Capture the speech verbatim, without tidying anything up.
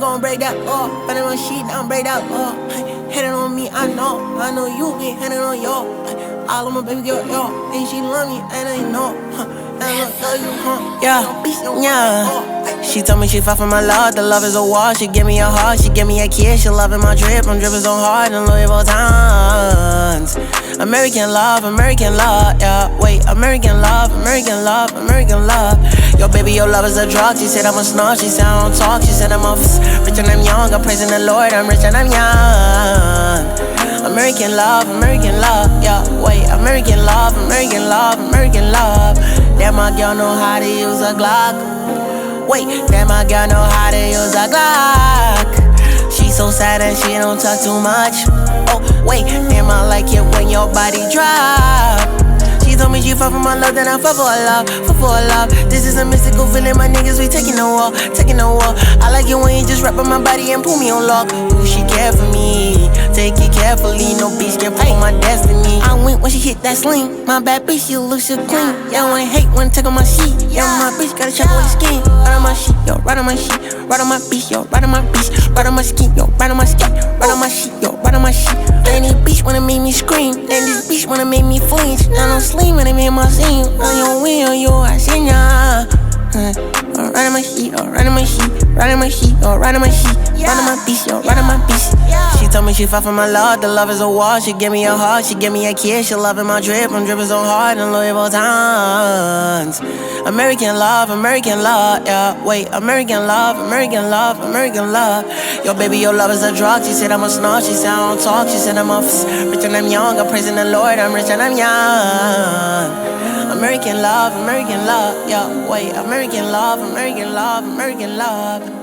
don't break that law. Better on shit, don't break that law. Headed on me, I know. I know you get headed on yo. All of my baby girl, yo. And she love me, and I know. And I love you, huh? Yeah, yeah. She told me she fought for my love. The love is a wall. She give me a heart. She give me a kiss. She loving my drip. I'm dripping so hard in Louis Vuittons. American love, American love, yeah. Wait, American love, American love, American love. Yo, baby, your love is a drug. She said I'm a snort. She said I don't talk. She said I'm a rich and I'm young. I'm praising the Lord. I'm rich and I'm young. American love, American love, yeah. Wait, American love, American love, American love. That my girl know how to use a Glock. Wait, that my girl know how to use a Glock. She so sad and she don't talk too much. Oh, wait, damn, I like it when your body drop. She told me she fuck for my love, then I fuck for her love, fuck for her love. This is a mystical feeling, my niggas, we taking the war, taking the war. I like it when you just rap on my body and pull me on lock. Ooh, she care for me, take it carefully, no bitch can pull my destiny. I went when she hit that sling, my bad bitch, she looks so clean. Yeah, when hate, when take on my sheet. Yeah, my bitch gotta check on the skin. Right on my sheet, yo, right on my sheet. Right on my bitch, yo, right on my bitch. Right on my skin, yo, right on my skin. Right on my sheet, yo, right on my sheet. And this bitch wanna make me scream. And this bitch wanna make me flinch. I don't sleep when they make my scene. On your wheel, yo, I seen ya. Uh, right on my sheet, oh, right on my sheet. Right on my sheet, oh, right on my sheet. Right on my bitch, yo, right on my bitch. She told me she fought for my love. The love is a wall. She give me a heart. She give me a kiss. She loving my drip. I'm dripping so hard in Louis Vuittons. American love, American love, yeah. Wait, American love, American love, American love. Yo, baby, your love is a drug. She said I'm a snort. She said I don't talk. She said I'm a rich and I'm young. I'm praising the Lord. I'm rich and I'm young. American love, American love, yeah. Wait, American love, American love, American love.